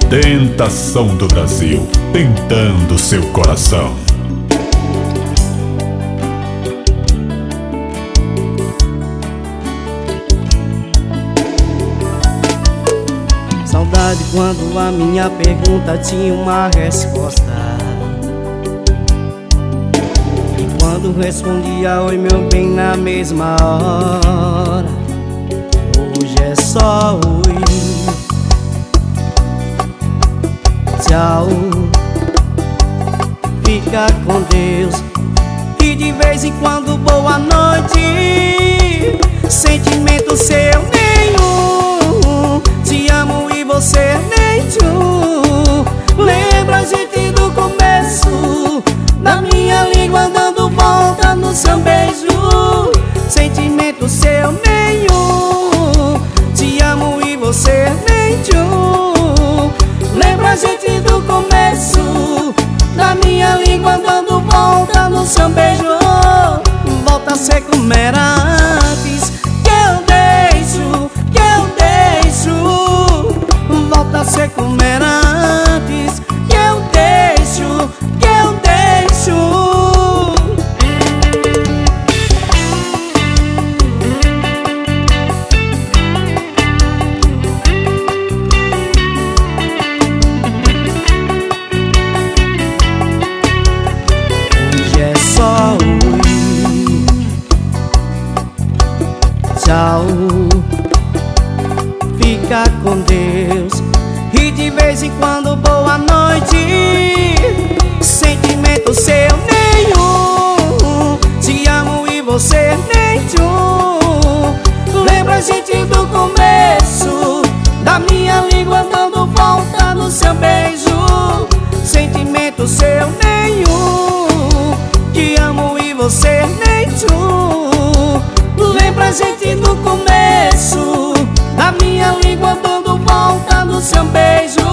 Tentação do Brasil, tentando seu coração. Saudade quando a minha pergunta tinha uma resposta, e quando respondia oi meu bem na mesma hora. Hoje é só oi, tchau, fica com Deus, e de vez em quando boa noite. Sentimento seu nenhum, te amo e você nem tchum. Lembra a gente do começo, da minha língua dando volta no seu beijo. Sentimento seu nenhum, te amo e você nem tchum. Lembra a gente do começo, da minha língua dando volta no seu beijo. Volta a ser como era antes, que eu deixo, que eu deixo. Volta a ser como era antes, que eu deixo, que eu deixo. Hoje é só oi, tchau, fica com Deus, e de vez em quando boa noite. Sentimento seu nenhum, te amo e você nem tchum. Lembra a gente do começo, da minha língua dando volta no seu beijo. Sentimento seu nenhum, te amo e você nem tchum. Lembra a gente do começo, da minha língua dando volta no seu beijo.